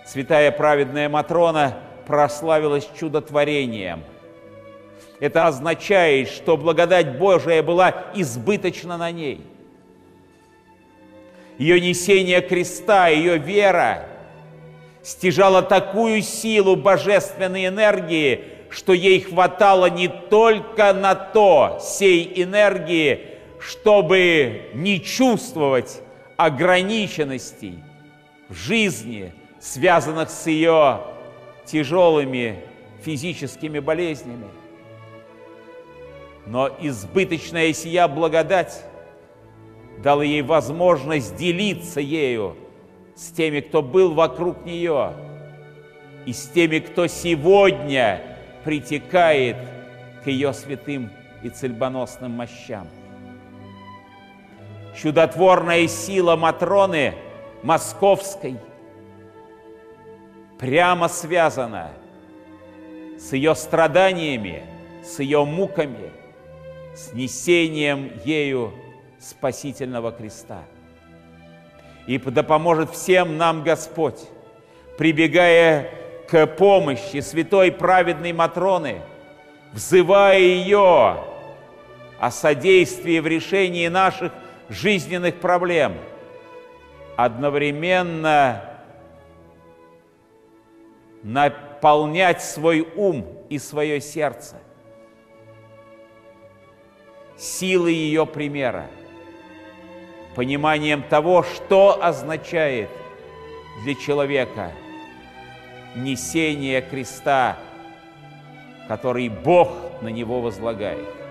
святая праведная Матрона прославилась чудотворением. Это означает, что благодать Божия была избыточна на ней. Ее несение креста, ее вера стяжала такую силу божественной энергии, что ей хватало не только на то, сей энергии, чтобы не чувствовать ограниченностей в жизни, связанных с ее тяжелыми физическими болезнями. Но избыточная сия благодать дала ей возможность делиться ею с теми, кто был вокруг нее, и с теми, кто сегодня притекает к ее святым и цельбоносным мощам. Чудотворная сила Матроны Московской прямо связана с ее страданиями, с ее муками, с несением ею спасительного креста. И да поможет всем нам Господь, прибегая к помощи святой праведной Матроны, взывая ее о содействии в решении наших жизненных проблем, одновременно наполнять свой ум и свое сердце силой ее примера, пониманием того, что означает для человека несение креста, который Бог на него возлагает.